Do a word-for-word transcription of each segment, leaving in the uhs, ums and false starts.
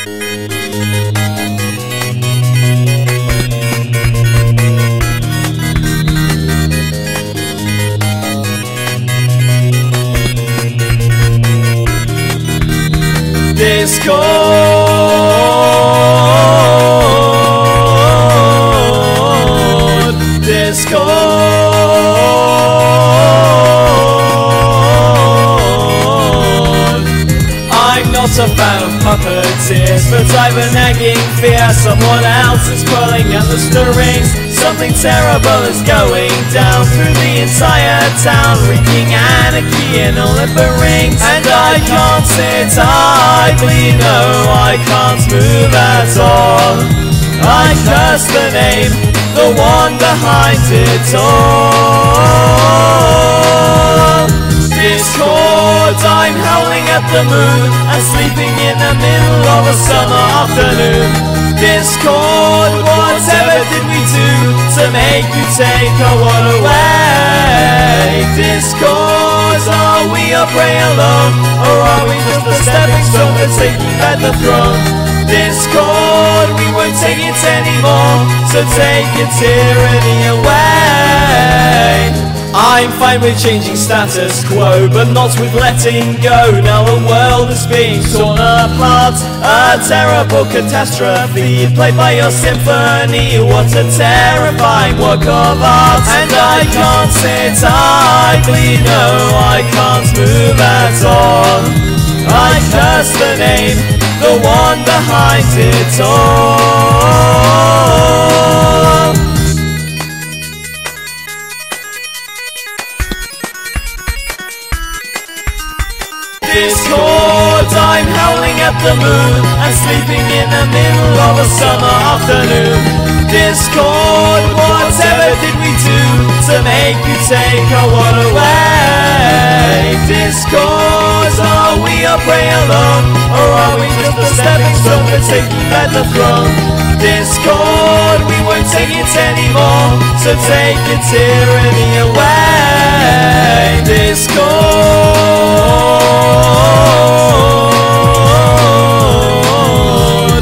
Discord, Discord. I'm not a fan of puppeteers, but I've a nagging fear someone else is pulling at the strings. Something terrible is going down through the entire town, wreaking anarchy in Olympic rings. And I can't sit idly, no, I can't move at all. I curse the name, the one behind it all. Discord, I'm howling at the moon and sleeping in the middle of a summer afternoon. Discord, whatever did we do to make you take our one away? Discord, are we a prey alone, or are we just a stepping stone to taking back the throne? Discord, we won't take it anymore, so take your tyranny away. I'm fine with changing status quo, but not with letting go. Now the world is being torn apart, a terrible catastrophe played by your symphony. What a terrifying work of art. And I can't sit idly, no, I can't move at all. I curse the name, the one behind it all. Discord, I'm howling at the moon and sleeping in the middle of a summer afternoon. Discord, whatever did we do to make you take our one away? Discord, are we a prey alone, or are we just a stepping stone for taking back the throne? Discord, we won't take it anymore, so take your tyranny away. Discord,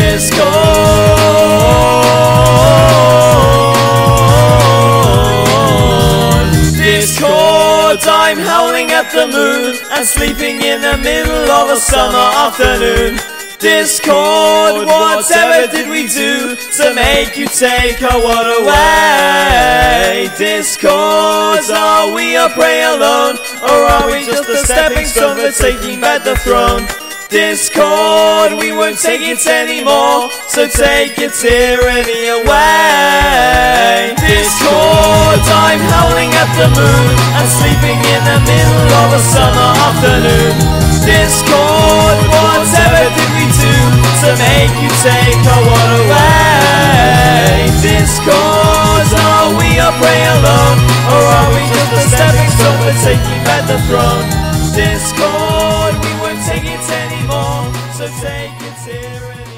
Discord, Discord, I'm howling at the moon and sleeping in the middle of a summer afternoon. Discord, whatever did we do to make you take our one away? Discord, are we a prey alone, or are we just a stepping stone for taking back the throne? Discord, we won't take it anymore, so take your tyranny away. Discord, I'm howling at the moon and sleeping in the middle of a summer afternoon. Discord, whatever did we do to make you take our one away? Discord, are we a prey alone, or are we just a stepping stone for taking back the throne? Discord, we won't take it anymore, so take your tyranny.